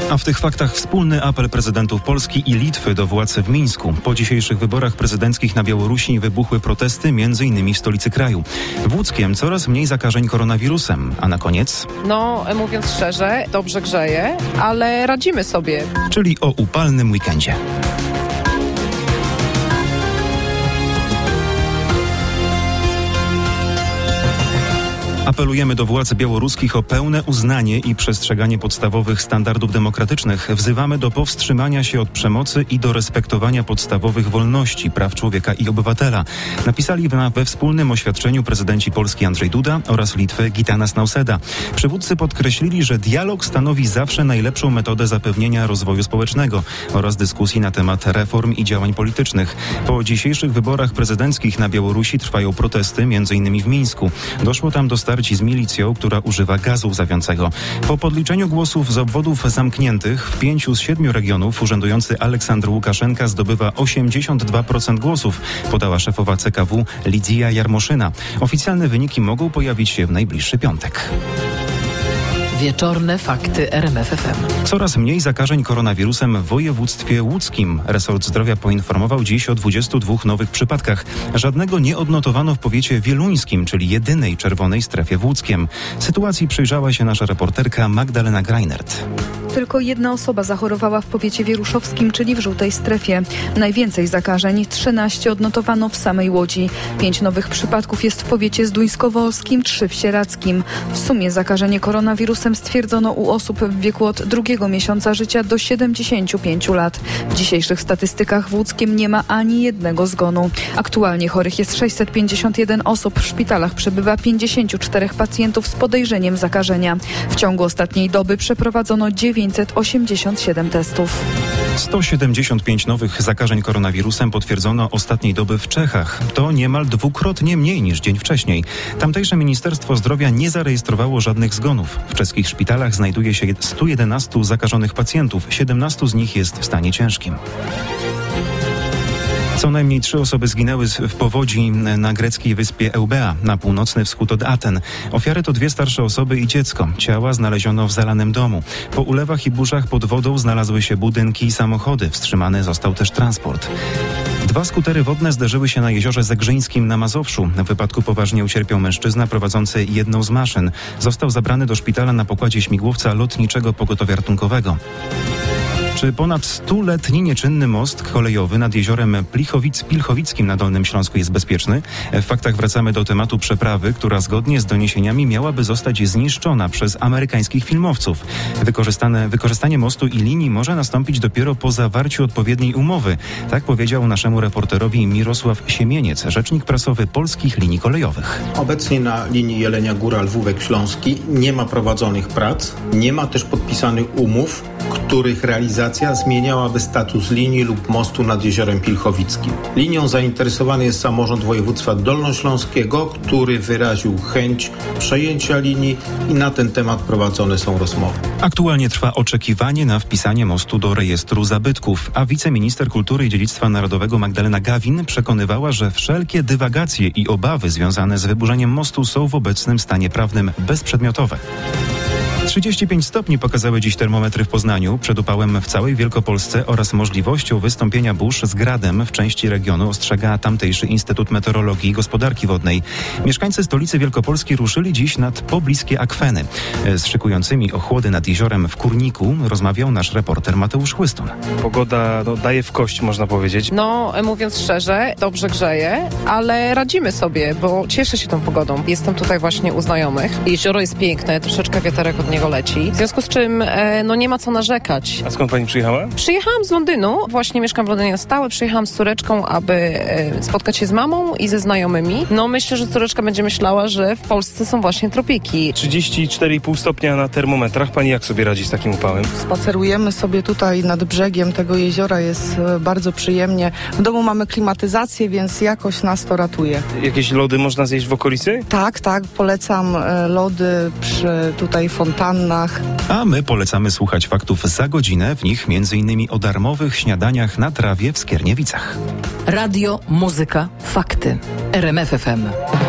A w tych faktach wspólny apel prezydentów Polski i Litwy do władz w Mińsku. Po dzisiejszych wyborach prezydenckich na Białorusi wybuchły protesty m.in. w stolicy kraju. W Łódzkiem coraz mniej zakażeń koronawirusem. A na koniec? Mówiąc szczerze, dobrze grzeje, ale radzimy sobie. Czyli o upalnym weekendzie. Apelujemy do władz białoruskich o pełne uznanie i przestrzeganie podstawowych standardów demokratycznych. Wzywamy do powstrzymania się od przemocy i do respektowania podstawowych wolności, praw człowieka i obywatela. Napisali we wspólnym oświadczeniu prezydenci Polski Andrzej Duda oraz Litwy Gitanas Nausėda. Przywódcy podkreślili, że dialog stanowi zawsze najlepszą metodę zapewnienia rozwoju społecznego oraz dyskusji na temat reform i działań politycznych. Po dzisiejszych wyborach prezydenckich na Białorusi trwają protesty, m.in. w Mińsku. Doszło tam do starć z milicją, która używa gazu łzawiącego. Po podliczeniu głosów z obwodów zamkniętych w 5 z 7 regionów urzędujący Aleksandr Łukaszenka zdobywa 82% głosów, podała szefowa CKW Lidia Jarmoszyna. Oficjalne wyniki mogą pojawić się w najbliższy piątek. Wieczorne fakty RMF FM. Coraz mniej zakażeń koronawirusem w województwie łódzkim. Resort zdrowia poinformował dziś o 22 nowych przypadkach. Żadnego nie odnotowano w powiecie wieluńskim, czyli jedynej czerwonej strefie w Łódzkiem. Sytuacji przyjrzała się nasza reporterka Magdalena Greinert. Tylko jedna osoba zachorowała w powiecie wieruszowskim, czyli w żółtej strefie. Najwięcej zakażeń, 13 odnotowano w samej Łodzi. 5 nowych przypadków jest w powiecie zduńskowolskim, 3 w sieradzkim. W sumie zakażenie koronawirusem stwierdzono u osób w wieku od 2 miesiąca życia do 75 lat. W dzisiejszych statystykach w Łódzkiem nie ma ani jednego zgonu. Aktualnie chorych jest 651 osób. W szpitalach przebywa 54 pacjentów z podejrzeniem zakażenia. W ciągu ostatniej doby przeprowadzono 987 testów. 175 nowych zakażeń koronawirusem potwierdzono ostatniej doby w Czechach. To niemal dwukrotnie mniej niż dzień wcześniej. Tamtejsze Ministerstwo Zdrowia nie zarejestrowało żadnych zgonów. W czeskich szpitalach znajduje się 111 zakażonych pacjentów. 17 z nich jest w stanie ciężkim. Co najmniej 3 osoby zginęły w powodzi na greckiej wyspie Eubea, na północny wschód od Aten. Ofiary to 2 starsze osoby i dziecko. Ciała znaleziono w zalanym domu. Po ulewach i burzach pod wodą znalazły się budynki i samochody. Wstrzymany został też transport. 2 skutery wodne zderzyły się na jeziorze Zegrzyńskim na Mazowszu. W wypadku poważnie ucierpiał mężczyzna prowadzący jedną z maszyn. Został zabrany do szpitala na pokładzie śmigłowca lotniczego pogotowia ratunkowego. Czy ponad 100-letni nieczynny most kolejowy nad jeziorem Pilchowickim na Dolnym Śląsku jest bezpieczny? W faktach wracamy do tematu przeprawy, która zgodnie z doniesieniami miałaby zostać zniszczona przez amerykańskich filmowców. Wykorzystanie mostu i linii może nastąpić dopiero po zawarciu odpowiedniej umowy. Tak powiedział naszemu reporterowi Mirosław Siemieniec, rzecznik prasowy Polskich Linii Kolejowych. Obecnie na linii Jelenia Góra-Lwówek Śląski nie ma prowadzonych prac, nie ma też podpisanych umów, których realizacja zmieniałaby status linii lub mostu nad jeziorem Pilchowickim. Linią zainteresowany jest samorząd województwa dolnośląskiego, który wyraził chęć przejęcia linii i na ten temat prowadzone są rozmowy. Aktualnie trwa oczekiwanie na wpisanie mostu do rejestru zabytków, a wiceminister kultury i dziedzictwa narodowego Magdalena Gawin przekonywała, że wszelkie dywagacje i obawy związane z wyburzeniem mostu są w obecnym stanie prawnym bezprzedmiotowe. 35 stopni pokazały dziś termometry w Poznaniu. Przed upałem w całej Wielkopolsce oraz możliwością wystąpienia burz z gradem w części regionu ostrzega tamtejszy Instytut Meteorologii i Gospodarki Wodnej. Mieszkańcy stolicy Wielkopolski ruszyli dziś nad pobliskie akweny. Z szykującymi ochłody nad jeziorem w Kurniku rozmawiał nasz reporter Mateusz Chłystun. Pogoda daje w kość, można powiedzieć. Mówiąc szczerze, dobrze grzeje, ale radzimy sobie, bo cieszę się tą pogodą. Jestem tutaj właśnie u znajomych. Jezioro jest piękne, troszeczkę wiaterek od niego leci. W związku z czym nie ma co narzekać. A skąd pani przyjechała? Przyjechałam z Londynu. Właśnie mieszkam w Londynie na stałe. Przyjechałam z córeczką, aby spotkać się z mamą i ze znajomymi. Myślę, że córeczka będzie myślała, że w Polsce są właśnie tropiki. 34,5 stopnia na termometrach. Pani jak sobie radzi z takim upałem? Spacerujemy sobie tutaj nad brzegiem tego jeziora. Jest bardzo przyjemnie. W domu mamy klimatyzację, więc jakoś nas to ratuje. Jakieś lody można zjeść w okolicy? Tak. Polecam lody przy tutaj fontannach. A my polecamy słuchać faktów za godzinę. W nich m.in. o darmowych śniadaniach na trawie w Skierniewicach. Radio, muzyka, fakty. RMF FM.